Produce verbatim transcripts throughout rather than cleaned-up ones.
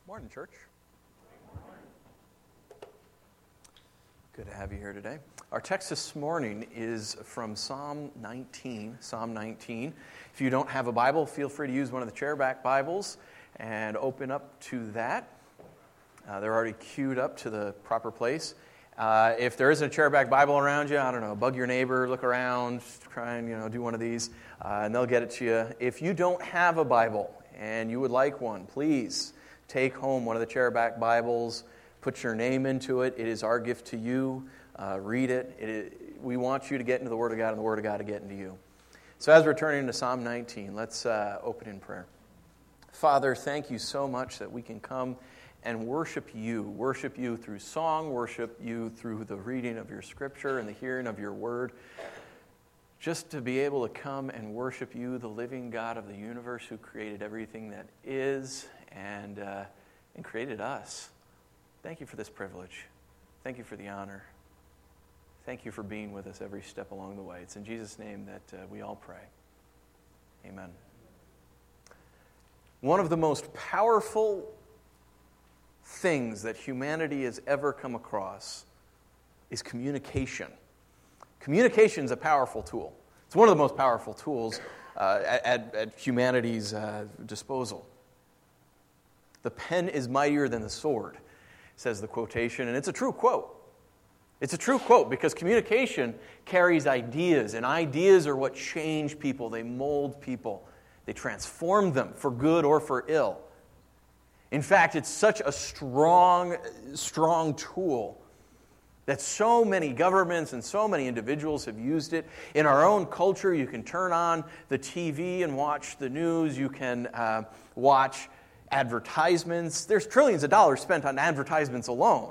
Morning, church. Good to have you here today. Our text this morning is from Psalm nineteen. Psalm nineteen. If you don't have a Bible, feel free to use one of the chairback Bibles and open up to that. Uh, they're already queued up to the proper place. Uh, if there isn't a chairback Bible around you, I don't know, bug your neighbor, look around, try and you know do one of these, uh, and they'll get it to you. If you don't have a Bible and you would like one, please take home one of the chairback Bibles, put your name into it. It is our gift to you. Uh, read it. it, it. We want you to get into the Word of God and the Word of God to get into you. So as we're turning to Psalm nineteen, let's uh, open in prayer. Father, thank you so much that we can come and worship you. Worship you through song, worship you through the reading of your Scripture and the hearing of your Word. Just to be able to come and worship you, the living God of the universe who created everything that is and uh, and created us. Thank you for this privilege. Thank you for the honor. Thank you for being with us every step along the way. It's in Jesus' name that uh, we all pray. Amen. One of the most powerful things that humanity has ever come across is communication. Communication is a powerful tool. It's one of the most powerful tools uh, at, at humanity's uh, disposal. The pen is mightier than the sword, says the quotation, and it's a true quote. It's a true quote because communication carries ideas, and ideas are what change people. They mold people. They transform them for good or for ill. In fact, it's such a strong, strong tool that so many governments and so many individuals have used it. In our own culture, you can turn on the T V and watch the news. You can uh, watch advertisements. There's trillions of dollars spent on advertisements alone.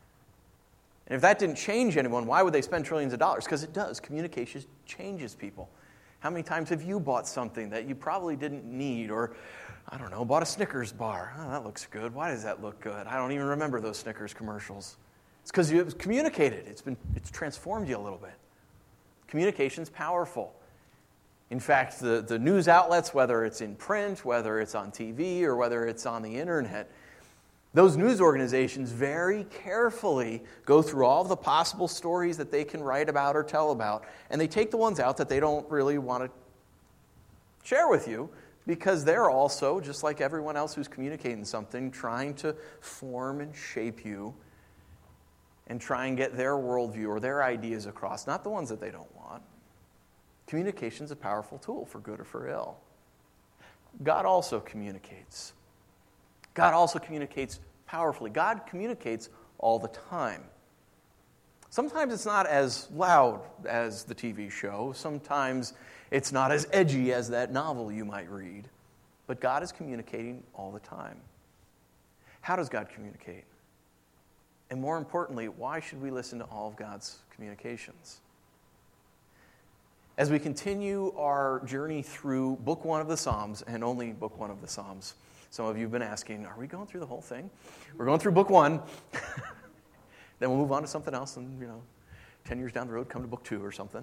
And if that didn't change anyone, why would they spend trillions of dollars? Because it does. Communication changes people. How many times have you bought something that you probably didn't need, or, I don't know, bought a Snickers bar? Oh, that looks good. Why does that look good? I don't even remember those Snickers commercials. It's because it was communicated. It's been it's transformed you a little bit. Communication's powerful. In fact, the, the news outlets, whether it's in print, whether it's on T V, or whether it's on the internet, those news organizations very carefully go through all the possible stories that they can write about or tell about, and they take the ones out that they don't really want to share with you because they're also, just like everyone else who's communicating something, trying to form and shape you and try and get their worldview or their ideas across, not the ones that they don't want. Communication's a powerful tool for good or for ill. God also communicates. God also communicates powerfully. God communicates all the time. Sometimes it's not as loud as the T V show. Sometimes it's not as edgy as that novel you might read. But God is communicating all the time. How does God communicate? And more importantly, why should we listen to all of God's communications? As we continue our journey through book one of the Psalms, and only book one of the Psalms, some of you have been asking, are we going through the whole thing? We're going through book one. Then we'll move on to something else, and, you know, ten years down the road, come to book two or something.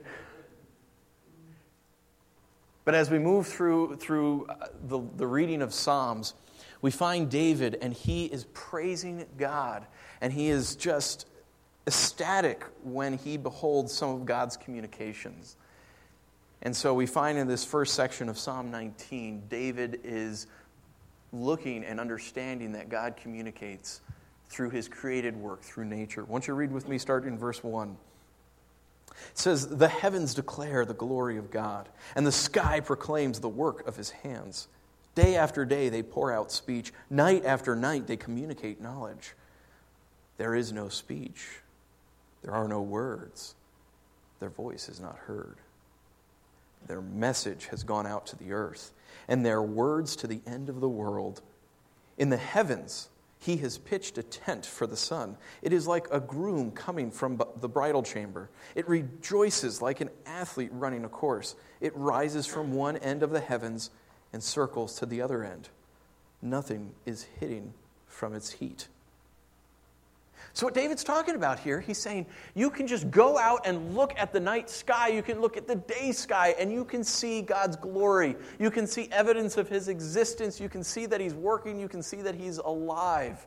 But as we move through through the, the reading of Psalms, we find David, and he is praising God, and he is just ecstatic when he beholds some of God's communications. And so we find in this first section of Psalm nineteen, David is looking and understanding that God communicates through his created work, through nature. Why don't you read with me, start in verse one. It says, "The heavens declare the glory of God, and the sky proclaims the work of his hands. Day after day they pour out speech. Night after night they communicate knowledge. There is no speech. There are no words. Their voice is not heard. Their message has gone out to the earth, and their words to the end of the world. In the heavens he has pitched a tent for the sun. It is like a groom coming from the bridal chamber. It rejoices like an athlete running a course. It rises from one end of the heavens and circles to the other end. Nothing is hidden from its heat." So what David's talking about here, he's saying you can just go out and look at the night sky, you can look at the day sky, and you can see God's glory. You can see evidence of his existence. You can see that he's working. You can see that he's alive.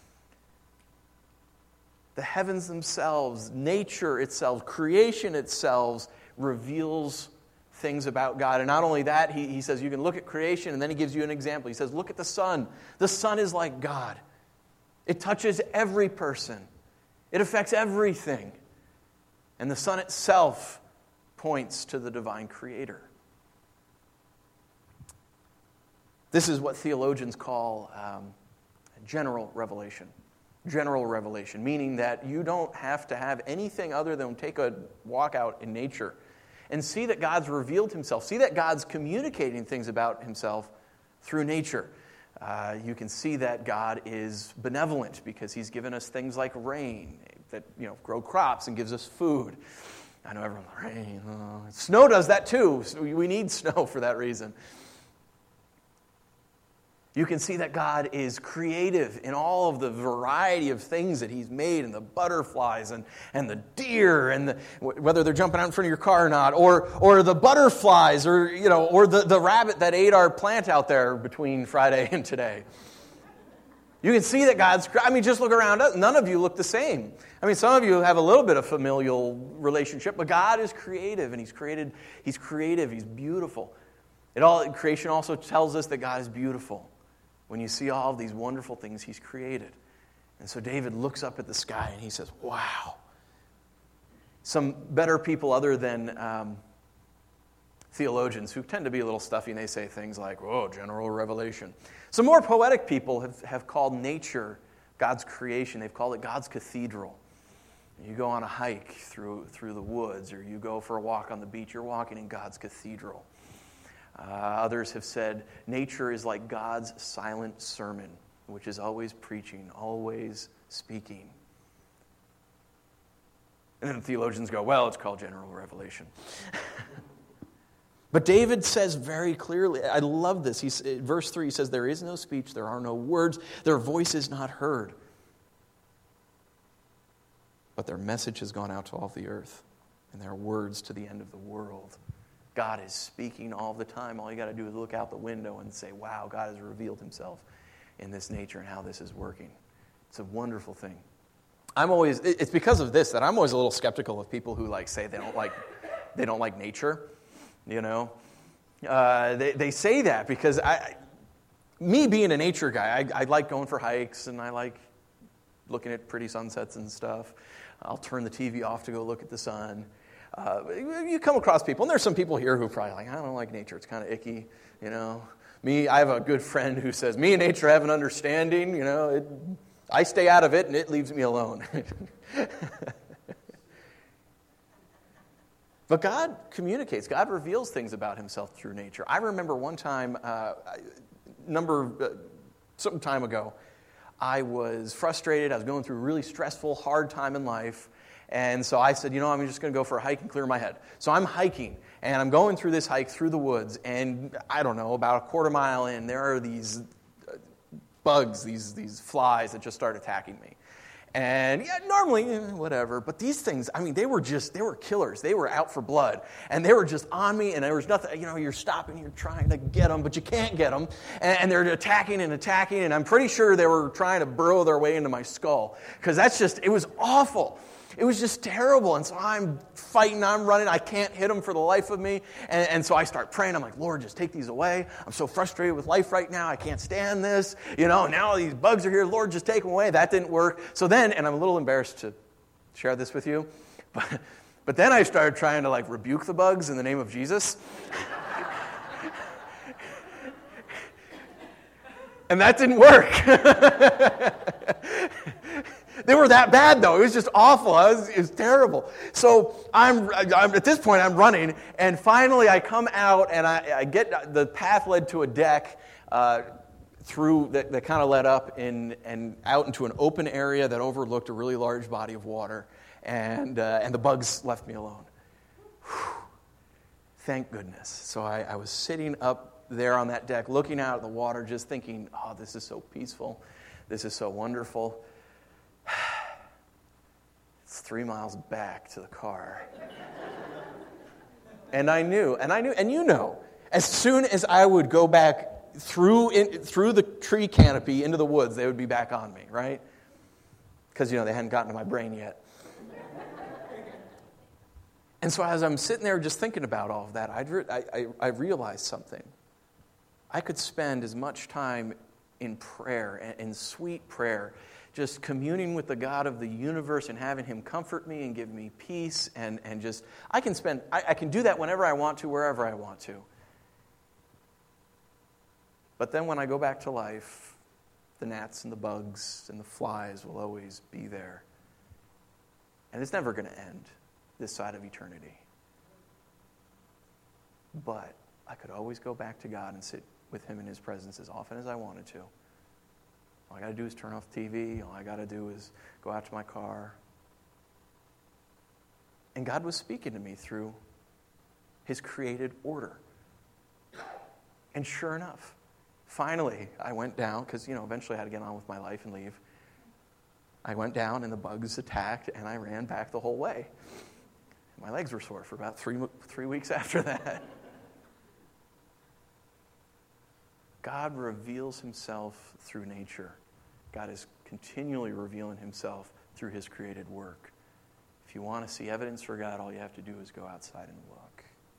The heavens themselves, nature itself, creation itself reveals things about God. And not only that, he, he says you can look at creation, and then he gives you an example. He says, look at the sun. The sun is like God. It touches every person. It affects everything. And the sun itself points to the divine creator. This is what theologians call um, general revelation. General revelation, meaning that you don't have to have anything other than take a walk out in nature and see that God's revealed himself. See that God's communicating things about himself through nature. Uh, you can see that God is benevolent because he's given us things like rain that, you know, grow crops and gives us food. I know everyone, rain. Oh. Snow does that too. We need snow for that reason. You can see that God is creative in all of the variety of things that he's made, and the butterflies and, and the deer, and the, whether they're jumping out in front of your car or not, or or the butterflies, or you know, or the, the rabbit that ate our plant out there between Friday and today. You can see that God's, I mean, just look around us. None of you look the same. I mean, some of you have a little bit of familial relationship, but God is creative, and he's created, he's creative, he's beautiful. It all, creation also tells us that God is beautiful. When you see all of these wonderful things he's created. And so David looks up at the sky and he says, wow. Some better people other than um, theologians, who tend to be a little stuffy, and they say things like, oh, general revelation. Some more poetic people have, have called nature God's creation. They've called it God's cathedral. You go on a hike through, through the woods, or you go for a walk on the beach, you're walking in God's cathedral. Uh, others have said nature is like God's silent sermon, which is always preaching, always speaking. And then theologians go, well, it's called general revelation. But David says very clearly, I love this. He's, verse three, he says, there is no speech, there are no words, their voice is not heard. But their message has gone out to all the earth, and their words to the end of the world. God is speaking all the time. All you got to do is look out the window and say, wow, God has revealed himself in this nature and how this is working. It's a wonderful thing. I'm always, it's because of this that I'm always a little skeptical of people who like say they don't like, they don't like nature, you know. Uh, they, they say that because I, me being a nature guy, I, I like going for hikes, and I like looking at pretty sunsets and stuff. I'll turn the T V off to go look at the sun. Uh, you come across people, and there's some people here who are probably like, I don't like nature. It's kind of icky, you know. Me, I have a good friend who says, me and nature have an understanding, you know. It, I stay out of it, and it leaves me alone. But God communicates. God reveals things about himself through nature. I remember one time, uh, number, uh, some time ago, I was frustrated. I was going through a really stressful, hard time in life. And so I said, you know, I'm just going to go for a hike and clear my head. So I'm hiking, and I'm going through this hike through the woods, and I don't know, about a quarter mile in, there are these bugs, these these flies that just start attacking me. And yeah, normally, eh, whatever, but these things, I mean, they were just, they were killers. They were out for blood, and they were just on me, and there was nothing, you know, you're stopping, you're trying to get them, but you can't get them, and, and they're attacking and attacking, and I'm pretty sure they were trying to burrow their way into my skull, because that's just, it was awful. It was just terrible, and so I'm fighting, I'm running, I can't hit them for the life of me, and, and so I start praying. I'm like, Lord, just take these away. I'm so frustrated with life right now, I can't stand this. You know, now all these bugs are here, Lord, just take them away. That didn't work. So then, and I'm a little embarrassed to share this with you, but, but then I started trying to like rebuke the bugs in the name of Jesus. And that didn't work. They were that bad, though. It was just awful. I was, it was terrible. So I'm, I'm at this point, I'm running, and finally I come out, and I, I get, the path led to a deck uh, through that, that kind of led up in, and out into an open area that overlooked a really large body of water, and uh, and the bugs left me alone. Whew. Thank goodness. So I, I was sitting up there on that deck, looking out at the water, just thinking, oh, this is so peaceful. This is so wonderful. It's three miles back to the car. And I knew, and I knew, and you know, as soon as I would go back through in, through the tree canopy into the woods, they would be back on me, right? Because, you know, they hadn't gotten to my brain yet. And so as I'm sitting there just thinking about all of that, I'd re- I, I, I realized something. I could spend as much time in prayer, in sweet prayer, just communing with the God of the universe and having Him comfort me and give me peace, and, and just, I can spend, I, I can do that whenever I want to, wherever I want to. But then when I go back to life, the gnats and the bugs and the flies will always be there. And it's never going to end this side of eternity. But I could always go back to God and sit with Him in His presence as often as I wanted to. All I got to do is turn off the T V. All I got to do is go out to my car. And God was speaking to me through His created order. And sure enough, finally, I went down, because, you know, eventually I had to get on with my life and leave. I went down, and the bugs attacked, and I ran back the whole way. My legs were sore for about three, three weeks after that. God reveals Himself through nature. God is continually revealing Himself through His created work. If you want to see evidence for God, all you have to do is go outside and look.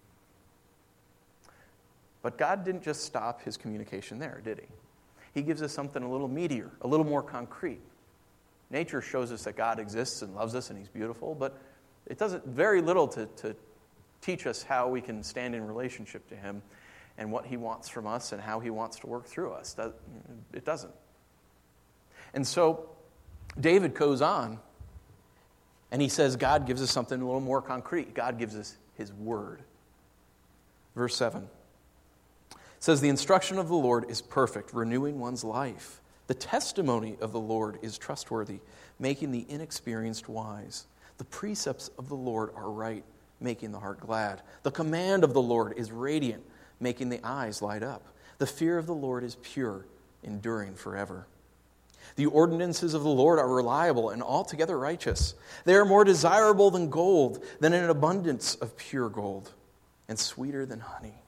But God didn't just stop His communication there, did He? He gives us something a little meatier, a little more concrete. Nature shows us that God exists and loves us and He's beautiful, but it does very little to, to teach us how we can stand in relationship to Him and what He wants from us and how He wants to work through us. It doesn't. And so David goes on, and he says God gives us something a little more concrete. God gives us His word. Verse seven says, "The instruction of the Lord is perfect, renewing one's life. The testimony of the Lord is trustworthy, making the inexperienced wise. The precepts of the Lord are right, making the heart glad. The command of the Lord is radiant, making the eyes light up. The fear of the Lord is pure, enduring forever. The ordinances of the Lord are reliable and altogether righteous. They are more desirable than gold, than an abundance of pure gold, and sweeter than honey,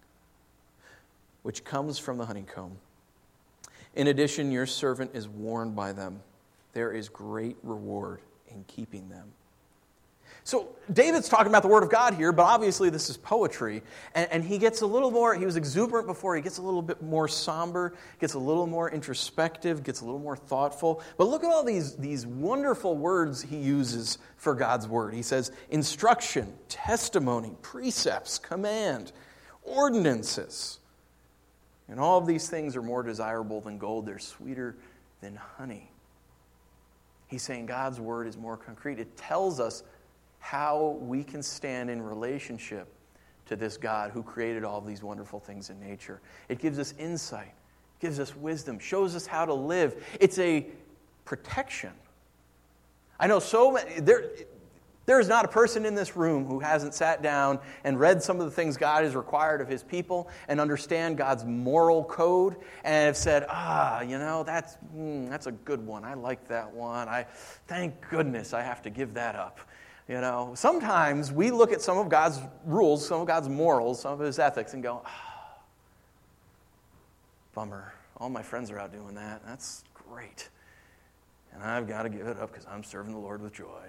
which comes from the honeycomb. In addition, your servant is warned by them. There is great reward in keeping them." So David's talking about the Word of God here, but obviously this is poetry. And, and he gets a little more, he was exuberant before, he gets a little bit more somber, gets a little more introspective, gets a little more thoughtful. But look at all these, these wonderful words he uses for God's Word. He says instruction, testimony, precepts, command, ordinances. And all of these things are more desirable than gold. They're sweeter than honey. He's saying God's Word is more concrete. It tells us how we can stand in relationship to this God who created all of these wonderful things in nature. It gives us insight, gives us wisdom, shows us how to live. It's a protection. I know so many, there, there is not a person in this room who hasn't sat down and read some of the things God has required of His people and understand God's moral code and have said, ah, you know, that's mm, that's a good one. I like that one. I thank goodness I have to give that up. You know, sometimes we look at some of God's rules, some of God's morals, some of His ethics, and go, ah, bummer. All my friends are out doing that. That's great. And I've got to give it up because I'm serving the Lord with joy.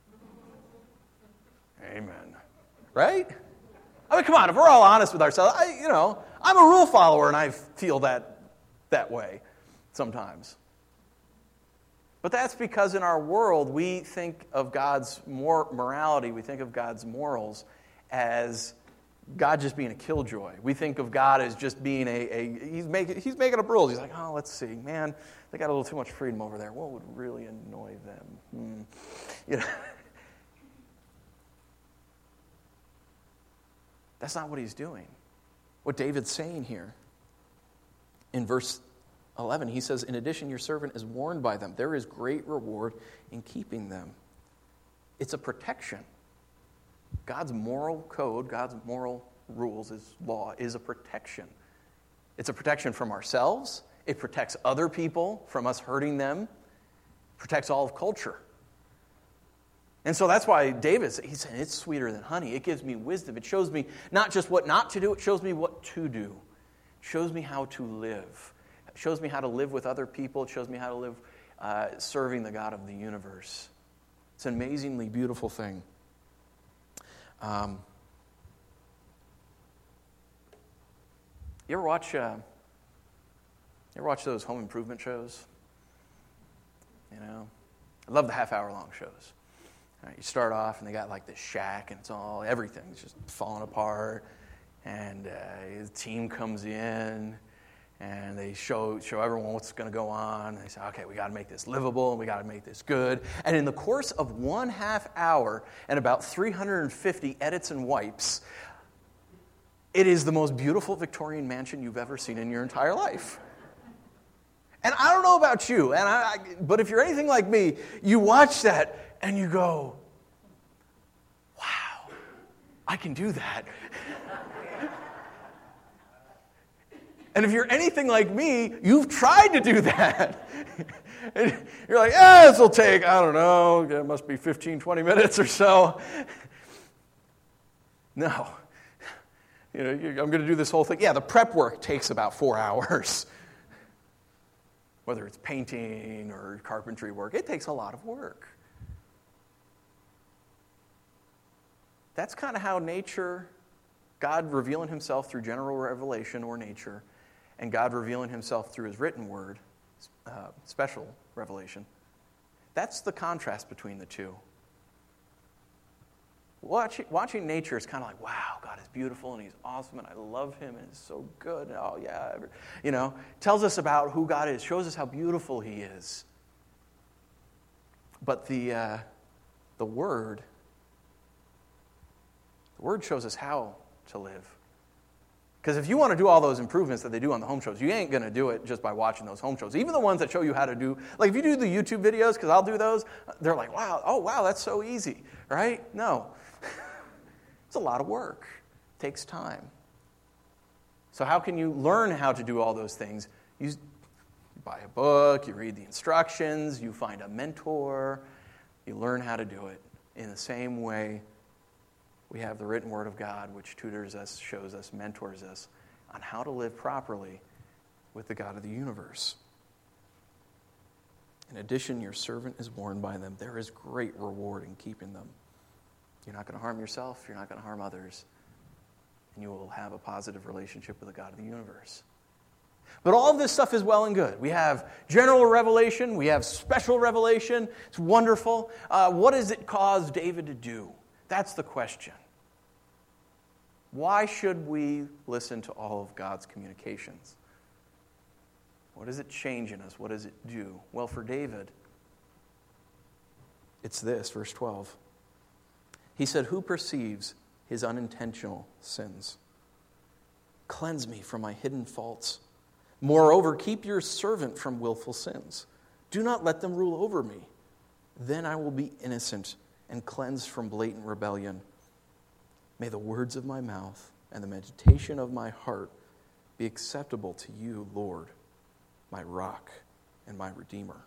Amen. Right? I mean, come on, if we're all honest with ourselves, I, you know, I'm a rule follower and I feel that that way sometimes. But that's because in our world, we think of God's mor- morality, we think of God's morals as God just being a killjoy. We think of God as just being a, a he's making he's making up rules. He's like, oh, let's see, man, they got a little too much freedom over there. What would really annoy them? Hmm. You know, that's not what He's doing. What David's saying here in verse eleven, he says, in addition, your servant is warned by them. There is great reward in keeping them. It's a protection. God's moral code, God's moral rules, His law, is a protection. It's a protection from ourselves. It protects other people from us hurting them. It protects all of culture. And so that's why David, he's saying, it's sweeter than honey. It gives me wisdom. It shows me not just what not to do, it shows me what to do. It shows me how to live. It shows me how to live with other people. It shows me how to live uh, serving the God of the universe. It's an amazingly beautiful thing. Um, you ever watch, uh, you ever watch those home improvement shows? You know, I love the half-hour-long shows. Right, you start off, and they got like this shack, and it's all, everything's just falling apart. And uh, the team comes in, and they show show everyone what's going to go on. And they say, okay, we got to make this livable, and we got to make this good. And in the course of one half hour and about three hundred fifty edits and wipes, it is the most beautiful Victorian mansion you've ever seen in your entire life. And I don't know about you, and I, I, but if you're anything like me, you watch that, and you go, wow, I can do that. And if you're anything like me, you've tried to do that. And you're like, eh, this will take, I don't know, it must be fifteen, twenty minutes or so. No. You know, I'm going to do this whole thing. Yeah, the prep work takes about four hours. Whether it's painting or carpentry work, it takes a lot of work. That's kind of how nature, God revealing himself through general revelation or nature, and God revealing himself through his written word, uh, special revelation. That's the contrast between the two. Watching, watching nature is kind of like, wow, God is beautiful and he's awesome and I love him and he's so good. And, oh, yeah. You know, tells us about who God is, shows us how beautiful he is. But the uh, the Word, the Word shows us how to live. Because if you want to do all those improvements that they do on the home shows, you ain't going to do it just by watching those home shows. Even the ones that show you how to do, like if you do the YouTube videos, because I'll do those, they're like, wow, oh, wow, that's so easy, right? No. It's a lot of work. It takes time. So how can you learn how to do all those things? You buy a book, you read the instructions, you find a mentor, you learn how to do it. In the same way, we have the written word of God, which tutors us, shows us, mentors us on how to live properly with the God of the universe. In addition, your servant is warned by them. There is great reward in keeping them. You're not going to harm yourself. You're not going to harm others. And you will have a positive relationship with the God of the universe. But all of this stuff is well and good. We have general revelation. We have special revelation. It's wonderful. Uh, what does it cause David to do? That's the question. Why should we listen to all of God's communications? What does it change in us? What does it do? Well, for David, it's this, verse twelve. He said, who perceives his unintentional sins? Cleanse me from my hidden faults. Moreover, keep your servant from willful sins. Do not let them rule over me. Then I will be innocent and cleansed from blatant rebellion. May the words of my mouth and the meditation of my heart be acceptable to you, Lord, my rock and my redeemer.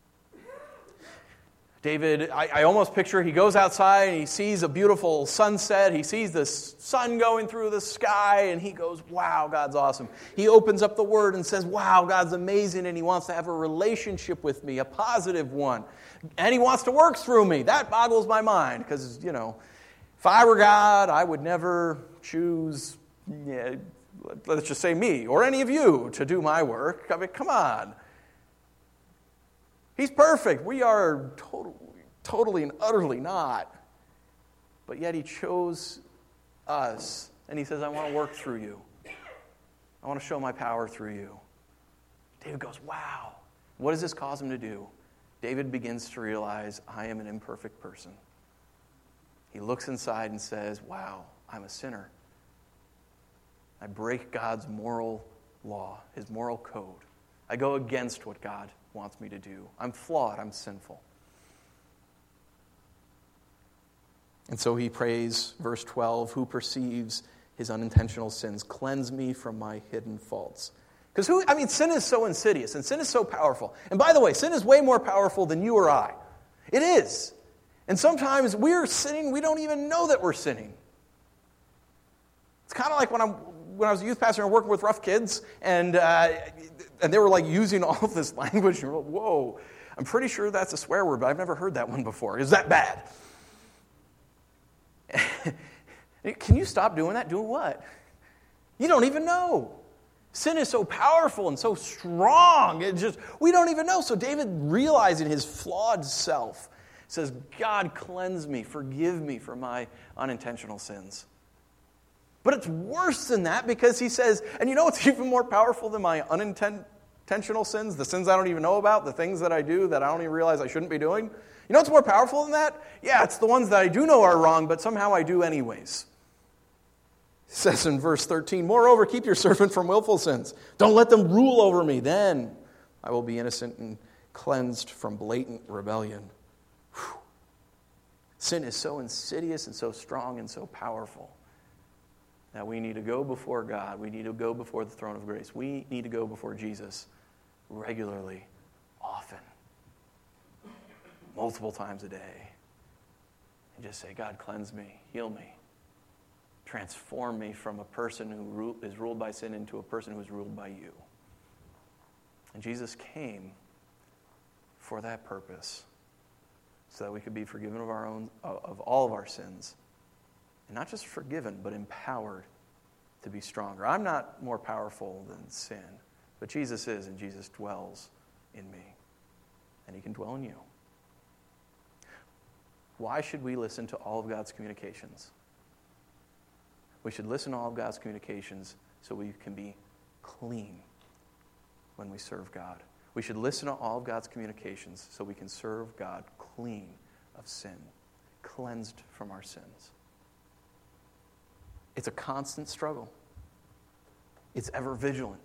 David, I, I almost picture he goes outside and he sees a beautiful sunset. He sees the sun going through the sky and he goes, wow, God's awesome. He opens up the Word and says, wow, God's amazing, and he wants to have a relationship with me, a positive one. And he wants to work through me. That boggles my mind because, you know, if I were God, I would never choose, yeah, let's just say me or any of you to do my work. I mean, come on. He's perfect. We are totally, totally and utterly not. But yet he chose us. And he says, I want to work through you. I want to show my power through you. David goes, wow. What does this cause him to do? David begins to realize, I am an imperfect person. He looks inside and says, wow, I'm a sinner. I break God's moral law, his moral code. I go against what God wants me to do. I'm flawed. I'm sinful. And so he prays, verse twelve, who perceives his unintentional sins, cleanse me from my hidden faults. Because who, I mean, sin is so insidious and sin is so powerful. And by the way, sin is way more powerful than you or I. It is. And sometimes we're sinning, we don't even know that we're sinning. It's kind of like when, I'm, when I was a youth pastor and working with rough kids, and, uh, and they were like using all of this language, and you're like, whoa, I'm pretty sure that's a swear word, but I've never heard that one before. Is that bad? Can you stop doing that? Doing what? You don't even know. Sin is so powerful and so strong. It just we don't even know. So David, realizing his flawed self, says, God, cleanse me, forgive me for my unintentional sins. But it's worse than that, because he says, and you know what's even more powerful than my unintentional sins, the sins I don't even know about, the things that I do that I don't even realize I shouldn't be doing? You know what's more powerful than that? Yeah, it's the ones that I do know are wrong, but somehow I do anyways. It says in verse thirteen, moreover, keep your servant from willful sins. Don't let them rule over me. Then I will be innocent and cleansed from blatant rebellion. Whew. Sin is so insidious and so strong and so powerful that we need to go before God. We need to go before the throne of grace. We need to go before Jesus regularly, often, multiple times a day, and just say, God, cleanse me, heal me. Transform me from a person who is ruled by sin into a person who is ruled by you. And Jesus came for that purpose, so that we could be forgiven of our own, of all of our sins. And not just forgiven, but empowered to be stronger. I'm not more powerful than sin, but Jesus is, and Jesus dwells in me. And he can dwell in you. Why should we listen to all of God's communications? We should listen to all of God's communications so we can be clean when we serve God. We should listen to all of God's communications so we can serve God clean of sin, cleansed from our sins. It's a constant struggle. It's ever vigilant.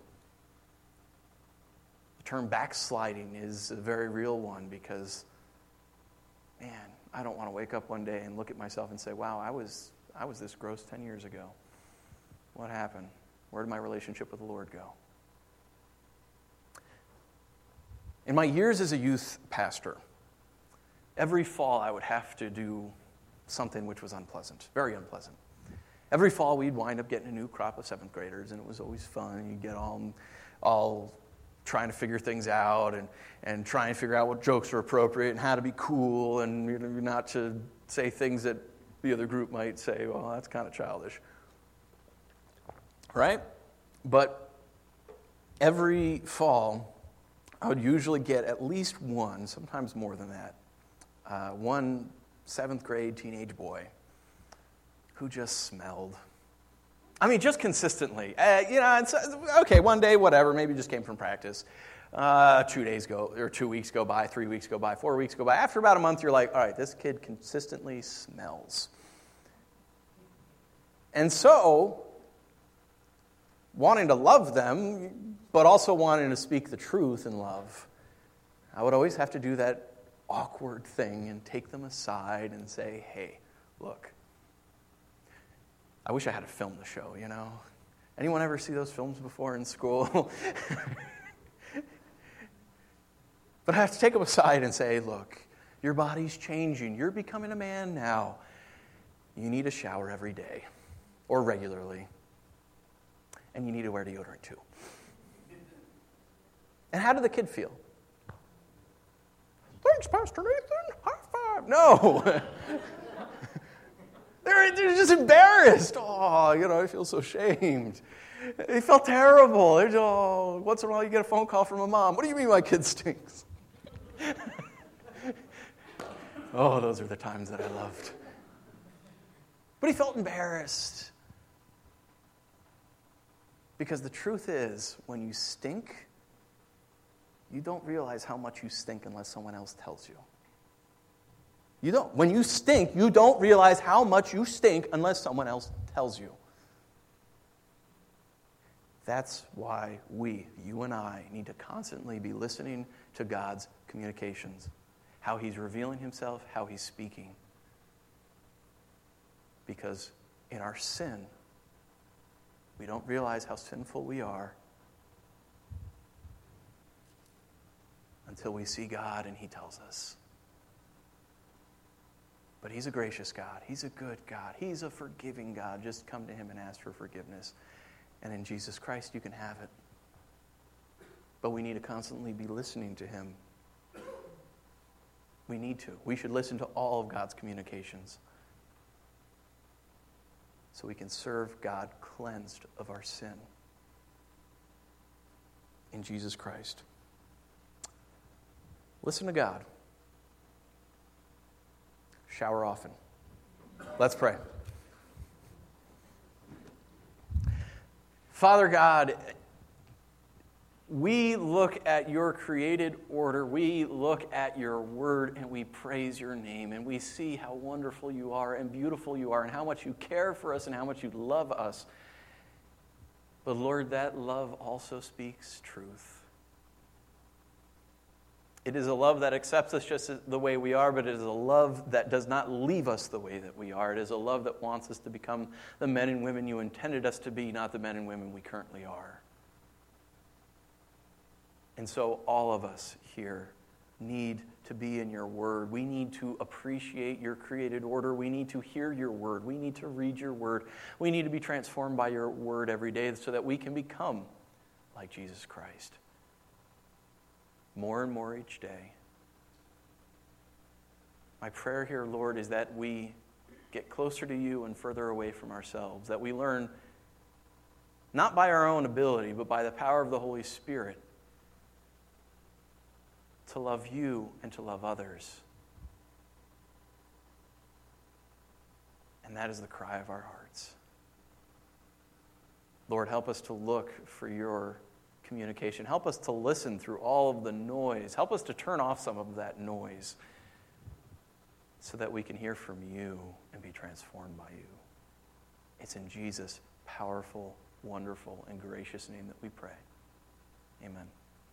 The term backsliding is a very real one, because, man, I don't want to wake up one day and look at myself and say, wow, I was I was this gross ten years ago. What happened? Where did my relationship with the Lord go? In my years as a youth pastor, every fall I would have to do something which was unpleasant, very unpleasant. Every fall we'd wind up getting a new crop of seventh graders, and it was always fun. You'd get all, all trying to figure things out and, and try and figure out what jokes are appropriate and how to be cool and, you know, not to say things that the other group might say, well, that's kind of childish. Right? But every fall, I would usually get at least one, sometimes more than that, uh, one seventh grade teenage boy who just smelled. I mean, just consistently. Uh, you know, and so, okay, one day, whatever, maybe just came from practice. Uh, two days go, or two weeks go by, three weeks go by, four weeks go by. After about a month, you're like, all right, this kid consistently smells. And so, wanting to love them, but also wanting to speak the truth in love, I would always have to do that awkward thing and take them aside and say, hey, look, I wish I had to film the show, you know? Anyone ever see those films before in school? But I have to take them aside and say, look, your body's changing. You're becoming a man now. You need a shower every day or regularly. And you need to wear deodorant too. And how did the kid feel? Thanks, Pastor Nathan. High five. No. they're, they're just embarrassed. Oh, you know, I feel so shamed. They felt terrible. They're just, oh, once in a while you get a phone call from a mom. What do you mean my kid stinks? Oh, those are the times that I loved. But he felt embarrassed. Because the truth is, when you stink, you don't realize how much you stink unless someone else tells you. You don't. When you stink, you don't realize how much you stink unless someone else tells you. That's why we, you and I, need to constantly be listening to God's communications. How he's revealing himself, how he's speaking. Because in our sin, we don't realize how sinful we are until we see God and he tells us. But he's a gracious God. He's a good God. He's a forgiving God. Just come to him and ask for forgiveness. And in Jesus Christ, you can have it. But we need to constantly be listening to him. We need to. We should listen to all of God's communications so we can serve God cleansed of our sin. In Jesus Christ. Listen to God. Shower often. Let's pray. Father God, we look at your created order, we look at your word, and we praise your name, and we see how wonderful you are and beautiful you are, and how much you care for us and how much you love us. But Lord, that love also speaks truth. It is a love that accepts us just the way we are, but it is a love that does not leave us the way that we are. It is a love that wants us to become the men and women you intended us to be, not the men and women we currently are. And so all of us here need to be in your word. We need to appreciate your created order. We need to hear your word. We need to read your word. We need to be transformed by your word every day so that we can become like Jesus Christ. More and more each day. My prayer here, Lord, is that we get closer to you and further away from ourselves. That we learn, not by our own ability, but by the power of the Holy Spirit, to love you and to love others. And that is the cry of our hearts. Lord, help us to look for your communication. Help us to listen through all of the noise. Help us to turn off some of that noise so that we can hear from you and be transformed by you. It's in Jesus' powerful, wonderful, and gracious name that we pray. Amen.